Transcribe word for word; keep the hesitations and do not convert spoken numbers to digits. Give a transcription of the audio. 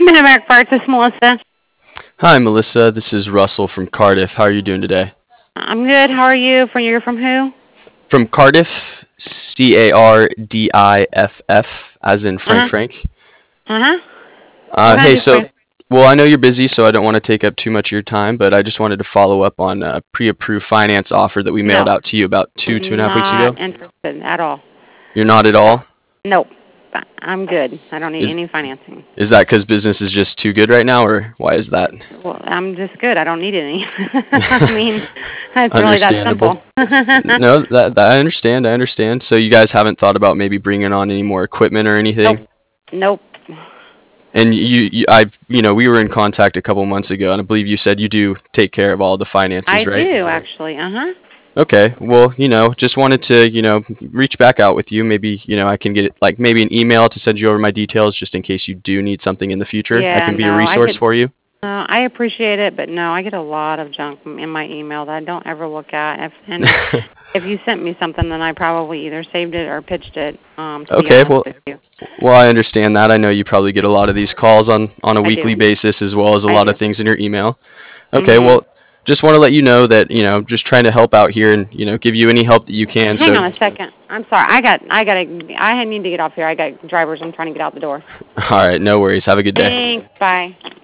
Mid-America Parts, this is Melissa. Hi, Melissa. This is Russell from Cardiff. How are you doing today? I'm good. How are you? From you're from who? From Cardiff, C A R D I F F, as in Uh Frank huh. Frank. Uh huh. What Uh, can I hey, do for so, you? well, I know you're busy, so I don't want to take up too much of your time, but I just wanted to follow up on a pre-approved finance offer that we mailed No, out to you about two, two and a half weeks not ago. interested at all. You're not at No. all? Nope. I'm good. I don't need Is any financing. is that because business is just too good right now, or why is that? Well, I'm just good. I don't need any. I mean, it's really that Understandable. simple. No, that, that I understand. I understand. So you guys haven't thought about maybe bringing on any more equipment or anything? Nope. Nope. And you, you, I've, you know, we were in contact a couple months ago, and I believe you said you do take care of all the I finances, right? do actually. Uh huh. Okay. Well, you know, just wanted to, you know, reach back out with you. Maybe, you know, I can get like maybe an email to send you over my details just in case you do need something in the future. I Yeah. can be a No, I resource get. for you. Uh, I appreciate it, but no, I get a lot of junk in my email that I don't ever look at. If, and if you sent me something, then I probably either saved it or pitched it. Um, to be Okay. honest Well, with you, well, I understand that. I know you probably get a lot of these calls on on a I weekly do. basis as well as a I lot do. of things in your email. Okay. Mhm. Well, just want to let you know that, you know, just trying to help out here and, you know, give you any help that you can. Hang So, on a second. I'm sorry. I got. I got to. I need to get off here. I got drivers. I'm trying to get out the door. all right, no worries. Have a good day. Thanks. Bye.